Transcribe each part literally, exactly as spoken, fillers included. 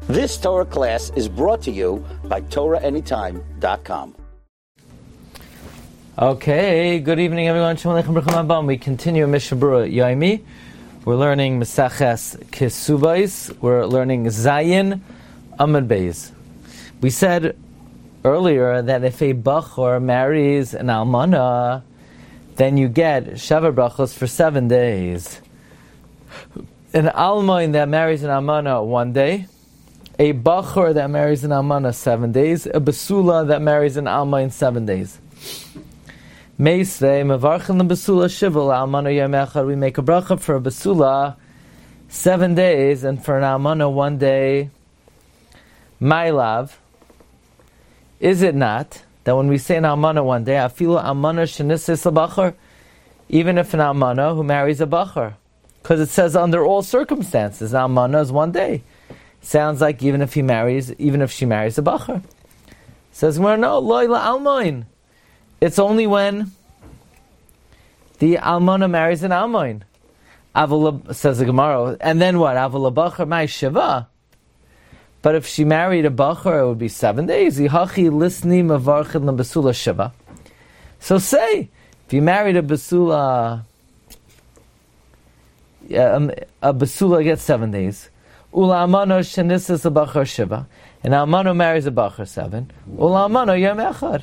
This Torah class is brought to you by Torah Anytime dot com. Okay, good evening everyone. Shalom Aleichem Baruch Haba. We continue Mishnah Berurah Yomi. We're learning Mesaches Kesubais. We're learning Zayin Amud Beis. We said earlier that if a Bachor marries an Almana, then you get Shava Brachos for seven days. An Almoin that marries an Almana one day, a Bachor that marries an Almana seven days, a Basula that marries an Almoin seven days. Meisvei mevarchen the Basula Shivul Almana Yom Echad. We make a bracha for a Basula seven days, and for an Almana one day. My love, is it not that when we say an Almana one day, Afilu Almana Shenisis a Bachor, even if an Almana who marries a Bachor, because it says under all circumstances, an Almana is one day. Sounds like even if he marries, even if she marries a Bachor. It says, well, no, Loila Almoin. It's only when the Almana marries an Almoin. Avula, says the Gemara, and then what? Avula Bachor Mai Shiva. But if she married a Bachor, it would be seven days. Yihachi Lisni Mavarchid Basula Shiva. So say, if you married a Basula, um, a Basula gets seven days. Ula Amano Shenisas a Bachor Shiva. And Almano marries a Bachor seven. Ula Amano Yom Echad.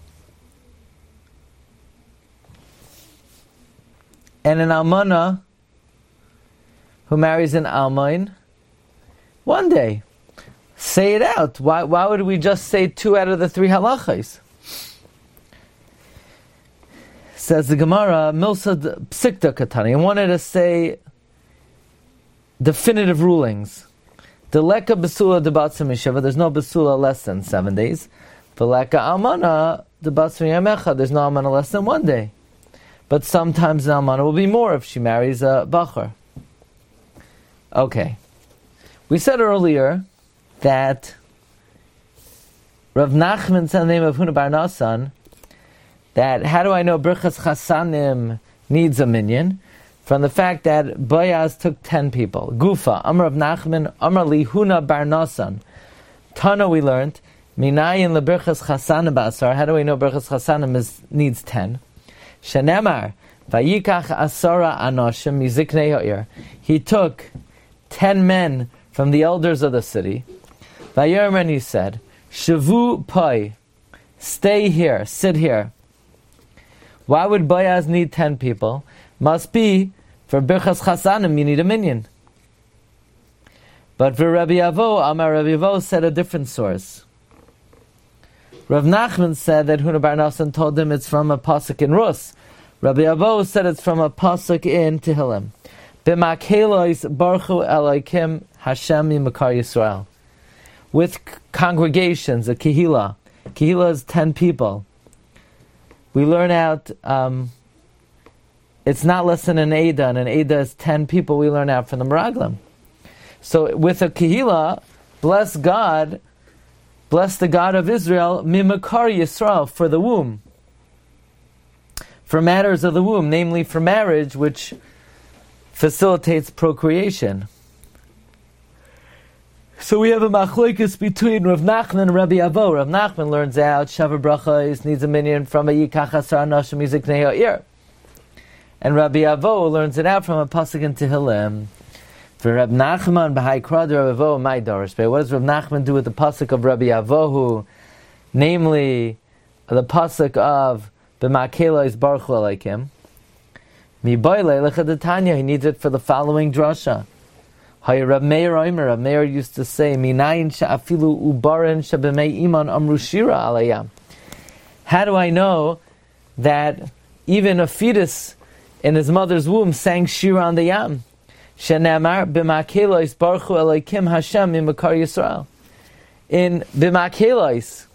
And an Almana who marries an Almoin one day. Say it out. Why Why would we just say two out of the three halachas? Says the Gemara, Milsa Psikta Katani. I wanted to say definitive rulings. The Leka Basula de Batsum Yesheva, there's no Basula less than seven days. The Leka Almana de Batsum Yamecha, there's no Almana less than one day. But sometimes the Almana will be more if she marries a Bachor. Okay. We said earlier that Rav Nachman said the name of Huna Bar Nasan, that how do I know Birchas Chasanim needs a minyan? From the fact that Boaz took ten people. Gufa, Amar Rav Nachman, Amar Li Huna Bar Nasan. Tana we learned, Minayin le Birchas Chasanim Basar. How do we know Birchas Chasanim is, needs ten? Shenemar, Vayikach Asara Anoshim Miziknei Ha'ir. He took ten men from the elders of the city. Vayerman, he said, Shavu Pai, stay here, sit here. Why would Boaz need ten people? Must be for Birchas Chasanim, you need a minyan. But for Rabbi Avo, Amar Rabbi Avo said a different source. Rav Nachman said that Huna Bar Nasan told him it's from a pasuk in Rus. Rabbi Avo said it's from a pasuk in Tehillim. B'makelois barchu Elokim Hashem Yimakar Yisrael. With congregations, a kehila. Kehila is ten people. We learn out, um, it's not less than an Eidah, and an Eidah is ten people we learn out from the Meraglim. So with a kehila, bless God, bless the God of Israel, Mimakar Yisrael, for the womb. For matters of the womb, namely for marriage, which facilitates procreation. So we have a machlokes between Rav Nachman and Rabbi Avo. Rav Nachman learns out Shava Brachos needs a minyan from a Yikach Asar Nashim Miziknei Ha'ir. And Rabbi Avo learns it out from a pasuk in Tehillim. For Rav Nachman b'hai krad Rabbi Avo my darish. What does Rav Nachman do with the pasuk of Rabbi Avohu, namely the pasuk of b'makela is baruch Elokim? Mi boile lechadatanya. He needs it for the following drasha. Hay Rav Meir Omer. Rav Meir used to say, Minayin sha'afilu ubarin shabemei iman amru shira alayam. How do I know that even a fetus in his mother's womb sang shira on the yam? Shenamar b'makelois baruchu Elokim Hashem mimakar Yisrael. In b'makelois,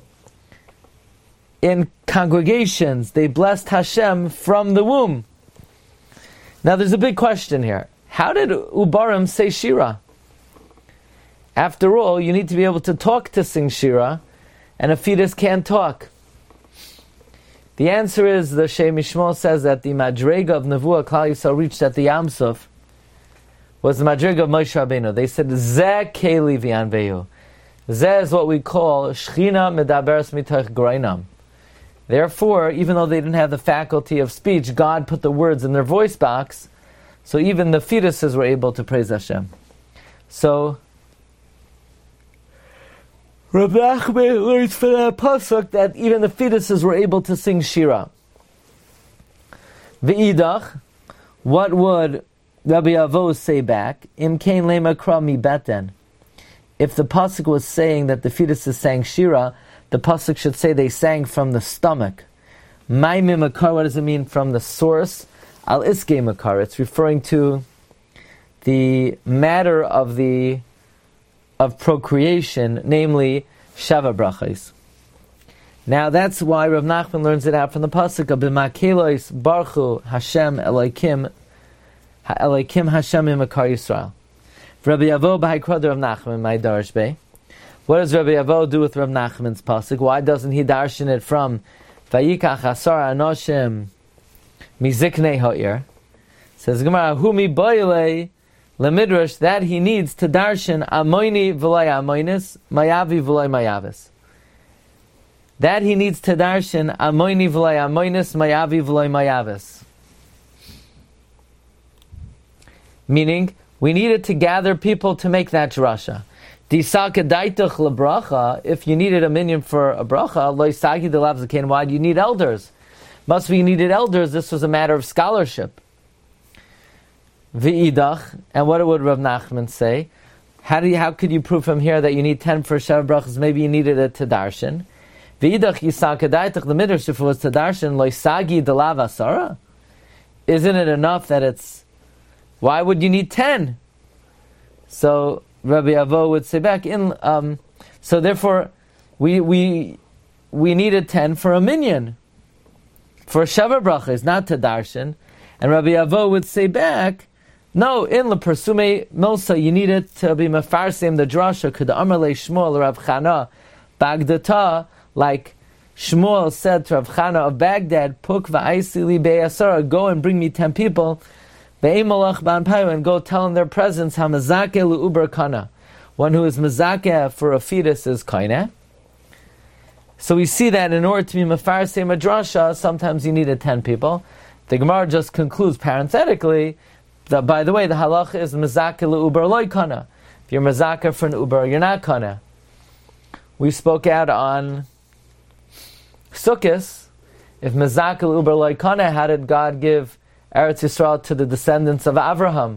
in congregations, they blessed Hashem from the womb. Now there's a big question here. How did Ubarim say Shira? After all, you need to be able to talk to sing Shira, and a fetus can't talk. The answer is, the Shei Mishmol says that the Madrega of Nevuah Klal Yisrael reached at the Yam Suf was the Madrega of Moshe Rabbeinu. They said, Zeh Keli V'yan Veyu. Zeh is what we call Shechina Medaberes Mitoch Groinam. Therefore, even though they didn't have the faculty of speech, God put the words in their voice box, so even the fetuses were able to praise Hashem. So, Rav Nachman learns from that pasuk that even the fetuses were able to sing Shira. V'idach, what would Rabbi Avo say back? Im kein lemakra mi beten. If the pasuk was saying that the fetuses sang Shira, the pasuk should say they sang from the stomach. Mai mimakar, what does it mean from the source? Al iske makar. It's referring to the matter of the of procreation, namely Shava brachos. Now that's why Rav Nachman learns it out from the pasuk of B'makelos Baruchu Hashem Elokim Elokim Hashem Imakar Yisrael. Rabbi Avo b'Haikrad Rav Nachman my Darsh Bey. What does Rabbi Avo do with Rav Nachman's pasuk? Why doesn't he darshan it from Vayikach Asar Anoshim Miziknei Ha'ir? Says Gemara, Hu mi boile lemidrash, that he needs to darshan Amoini v'lay Amoinis, Mayavi v'lay Mayavis. That he needs to darshan Amoini v'lay Amoinis, Mayavi v'lay Mayavis. Meaning, we needed to gather people to make that drasha. Disaka daitach lebracha. If you needed a minyan for a bracha, loisagi delav zaken. Why do you need elders? Must be you needed elders. This was a matter of scholarship. V'idach, and what would Rav Nachman say? How do you, how could you prove from here that you need ten for Sheva brachas? Maybe you needed it to darshan. V'idach yisaka daitach the midrash. If it was to darshan, loisagi delav asara. Isn't it enough that it's? Why would you need ten? So Rabbi Avo would say back in. Um, so therefore, we we we needed ten for a minyan, for Sheva brachas, not to darshan. And Rabbi Avo would say back, no, in la persume milsa, you needed to be mefarsim the drasha. Could Amar le Shmuel Rav Chana Bagdata, like Shmuel said to Rav Chana of Baghdad, Puk va'aisi li be'asara, go and bring me ten people. And go tell in their presence how mezakeh lu'uber kana. One who is mezakeh for a fetus is kaineh. So we see that in order to be mefarsei madrasha, sometimes you needed ten people. The Gemara just concludes parenthetically that, by the way, the halacha is mezakeh lu'uber loy kana. If you're mezakeh for an uber, you're not kana. We spoke out on Sukkos. If mezakeh lu'uber loy kana, how did God give Eretz Yisrael to the descendants of Avraham?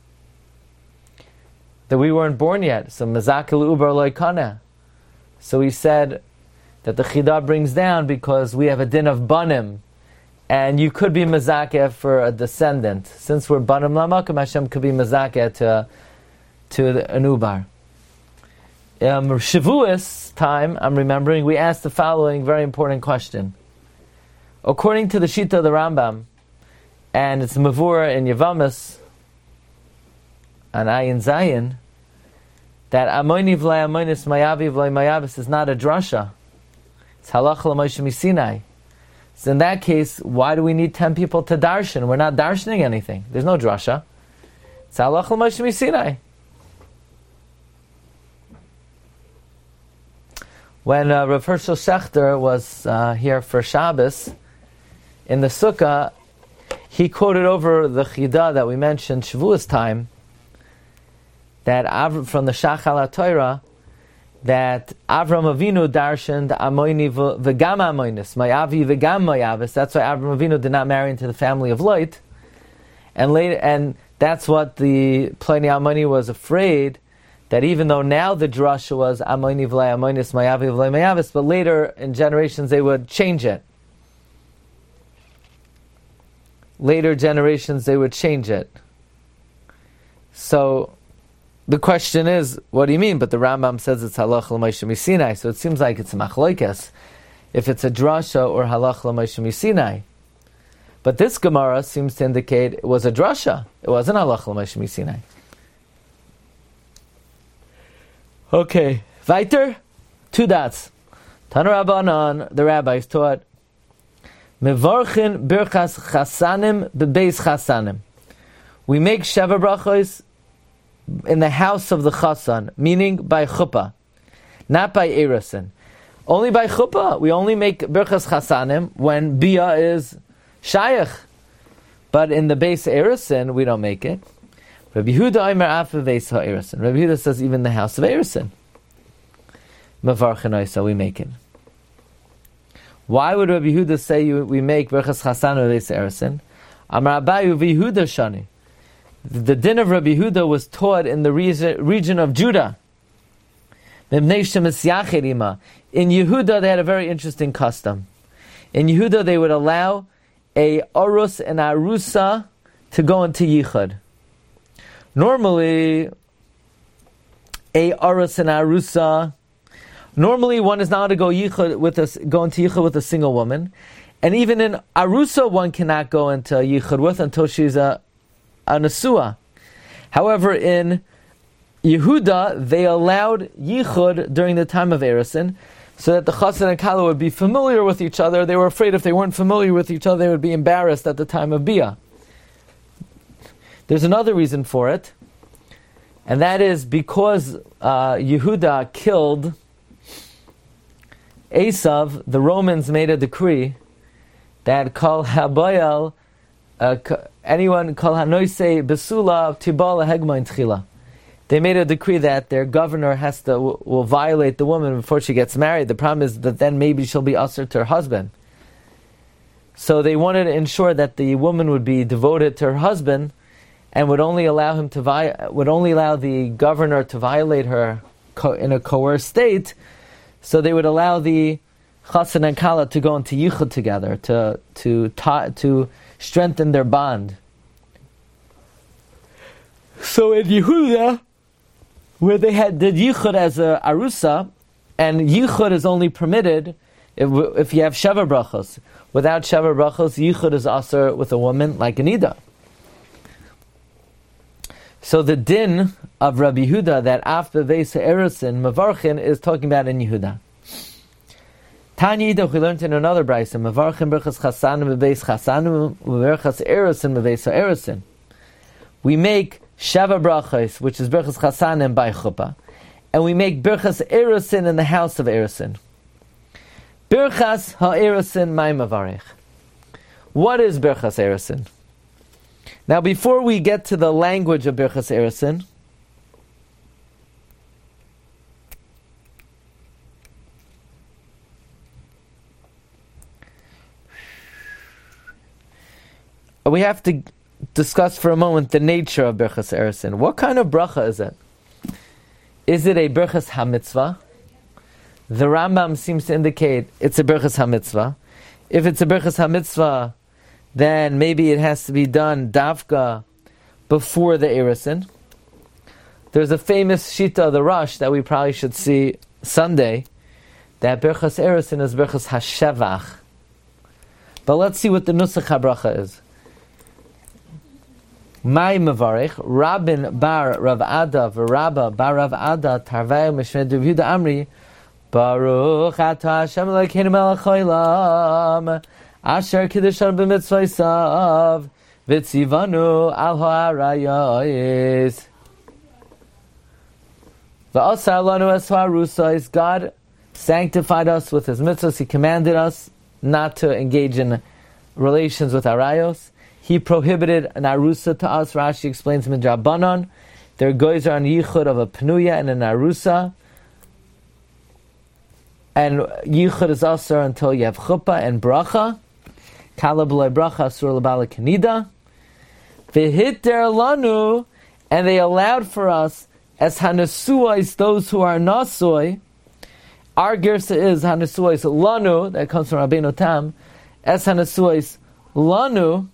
That we weren't born yet. So Mezakil Uber Loikana. So he said that the Chidah brings down because we have a din of Banim. And you could be Mezakeh for a descendant. Since we're Banim Lamakam, Hashem could be Mezakeh to, to an Ubar. Um, Shavuos time, I'm remembering, we asked the following very important question. According to the Shita of the Rambam, and it's Mavur in Yavamas, and Ayin Zayin, that Amoini v'lay Amoinis Mayavi v'lay Mayavis is not a drasha. It's Halach l'Moshe Misinai. So in that case, why do we need ten people to darshan? We're not darshaning anything. There's no drasha. It's Halach l'Moshe Misinai. When uh, Rav Hershel Schachter was uh, here for Shabbos, in the Sukkah, he quoted over the Chidah that we mentioned, Shavuos time, that Avram, from the Shachal HaTorah, that Avram Avinu darshaned Amoini v'gam Amoinis, Mayavi v'gam Mayavis. That's why Avram Avinu did not marry into the family of Lot. And later, and that's what the Pliny Amoni was afraid, that even though now the drasha was Amoini v'lay Amoinis, Mayavi v'lay Mayavis, but later in generations they would change it. Later generations they would change it. So the question is, what do you mean? But the Rambam says it's halach l'Moshe Misinai, so it seems like it's a machlokes, if it's a drasha or halach l'Moshe Misinai. But this Gemara seems to indicate it was a drasha. It wasn't halach l'Moshe Misinai. Okay, weiter, two dots. Tana Rabbanan, the rabbis taught, Mevarchin birchas chasanim bebeis chasanim. We make Sheva brachos in the house of the chasan, meaning by chuppah. not by Erusin. Only by chuppah. We only make Birchas Chasanim when Bia is Shayach. But in the base Erusin, we don't make it. Rabbi Yehuda Omer Afa Veis HaErusin. Rabbi Yehuda says even the house of Erusin. Mavarchen Oisa, we make it. Why would Rabbi Yehuda say you, we make Birchas Chasanim Veis Erusin? Amar Abayu v'Yehuda Shani. The din of Rabbi Yehuda was taught in the region of Judah. In Yehuda, they had a very interesting custom. In Yehuda, they would allow a Arus and Arusa to go into Yichud. Normally, a Arus and Arusa, normally one is not allowed to go Yichud with a, go into Yichud with a single woman. And even in Arusa, one cannot go into Yichud with until she's a, a Nesua. However, in Yehuda, they allowed Yichud during the time of Erusin, so that the Chassan and Kala would be familiar with each other. They were afraid if they weren't familiar with each other, they would be embarrassed at the time of Bia. There's another reason for it, and that is because uh, Yehuda killed Esav. The Romans made a decree that Kol Habayel, uh, anyone Kol Hanoise Besula Tibala Hegmain Tchila. They made a decree that their governor has to will, will violate the woman before she gets married. The problem is that then maybe she'll be usher to her husband. So they wanted to ensure that the woman would be devoted to her husband, and would only allow him to vi- would only allow the governor to violate her co- in a coerced state. So they would allow the Chassan and Kala to go into Yichud together to to ta- to strengthen their bond. So in Yehuda, where they had did Yichud as a Arusa, and Yichud is only permitted if, if you have Sheva Brachos. Without Sheva Brachos, Yichud is also with a woman like Anida. So the din of Rabbi Yehuda that after Veisa Erusin Mavarchin is talking about in Yehuda. Tanya Yidach, we learned in another brayso, Mavarchin Berchas Chasanim Bebeis Chasanim Berchas Erusin Bebeisa Erusin. We make Sheva Brachos, which is Berchas Chasanim by Chuppah, and we make Berchas Erusin in the house of Erusin. Berchas HaErusin Mai Mavarich. What is Berchas Erusin? Now, before we get to the language of Berchas Erusin, we have to discuss for a moment the nature of Berchas Erusin. What kind of bracha is it? Is it a Berchas HaMitzvah? The Rambam seems to indicate it's a Berchas HaMitzvah. If it's a Berchas HaMitzvah, then maybe it has to be done Davka before the Erusin. There's a famous Shita of the Rosh that we probably should see Sunday, that Berchas Erusin is Berchas HaShevach. But let's see what the Nusach HaBracha is. Mai Mavarich, Rabin Bar Rav Ada v'Rabba Bar Rav Ada Tarvei Mishmei Rav Yehuda Amri Baruch Atah Hashem Elokeinu Melech Haolam Asher Kiddushan b'mitzvosav V'tzivanu al ha'arayos V'asar lanu es ha'arusos. God sanctified us with His mitzvahs. He commanded us not to engage in relations with arayos. He prohibited an arusa to us. Rashi explains midrabanan. Their goys are on yichud of a pnuya and an arusa. And yichud is asur until you have chuppah and bracha. Kala b'loi bracha asur l'bala kanida. V'hit der lanu, and they allowed for us as hanesuais, those who are nasoi. Our girsa is hanesuais lanu, that comes from Rabbeinu Tam. As hanesuais lanu,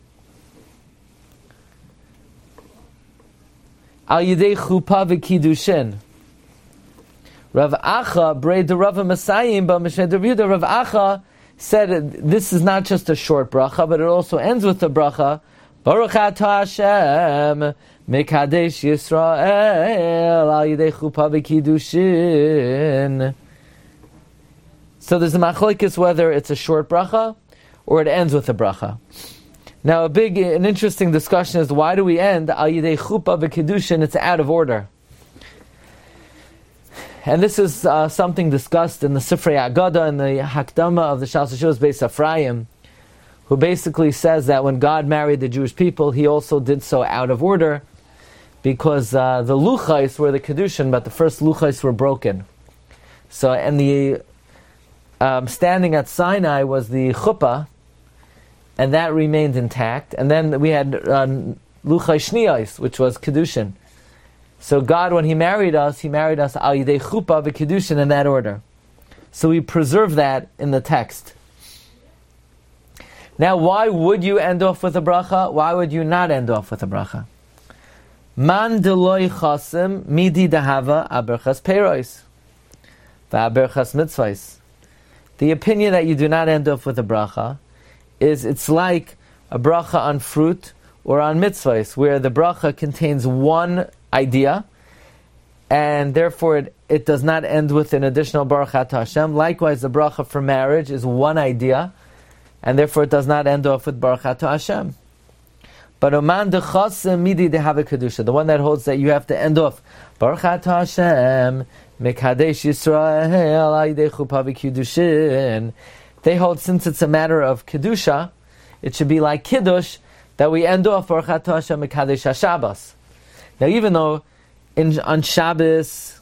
al yidei chuppah v'kiddushin. Rav Acha, Brei de Rav Masayim, but Mishneh Rav Yehuda, Rav Acha said this is not just a short bracha, but it also ends with the bracha. Baruch atah Hashem, Mekadesh Yisrael, al yidei chuppah v'kiddushin. So there's a machlokes whether it's a short bracha or it ends with a bracha. Now, a big, an interesting discussion is why do we end al yidei chuppah v'kiddushin? It's out of order. And this is uh, something discussed in the Sifrei Agada and the Hakdama of the Shas Yeshuvas Beis Ephraim, who basically says that when God married the Jewish people, He also did so out of order, because uh, the luchais were the kedushin, but the first luchais were broken. So, and the um, standing at Sinai was the chuppah, and that remained intact. And then we had uh, luchai shniyais, which was kedushin. So God, when He married us, He married us al yidei chuppah v'kedushin in that order. So we preserve that in the text. Now, why would you end off with a bracha? Why would you not end off with a bracha? Man deloi chasim midi dahava aberchas peiros va'aberchas mitzvahs. The opinion that you do not end off with a bracha is it's like a bracha on fruit or on mitzvahs, where the bracha contains one idea, and therefore it, it does not end with an additional Baruch Atah Hashem. Likewise, the bracha for marriage is one idea, and therefore it does not end off with Baruch Atah Hashem. But Oman dechasim midi dehava kedusha, the one that holds that you have to end off Baruch Atah Hashem mekadesh Yisrael ayidei chuppah v'kedushin. They hold, since it's a matter of kedusha, it should be like kiddush, that we end off Baruch Atah Hashem mekadesh HaShabbos. Now, even though in, on Shabbos,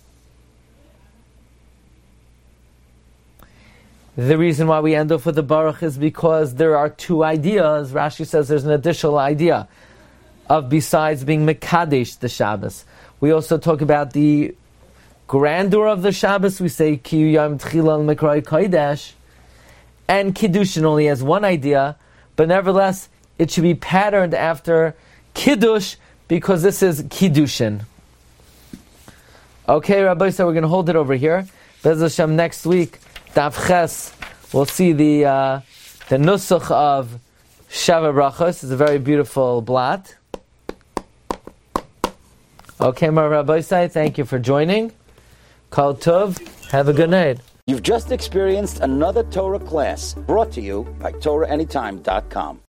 the reason why we end off with the Baruch is because there are two ideas. Rashi says there's an additional idea of, besides being Mekadesh the Shabbos. We also talk about the grandeur of the Shabbos. We say Ki Yom Tchila Mikrai Kodesh, and Kiddushin only has one idea, but nevertheless it should be patterned after Kiddush, because this is Kiddushin. Okay, Rabbi, so we're going to hold it over here. Bez Hashem, next week, Daf Ches, we'll see the uh, the nusach of Shava Brachos. It's a very beautiful blot. Okay, my Rabbi, thank you for joining. Kol Tov, have a good night. You've just experienced another Torah class brought to you by Torah Anytime dot com.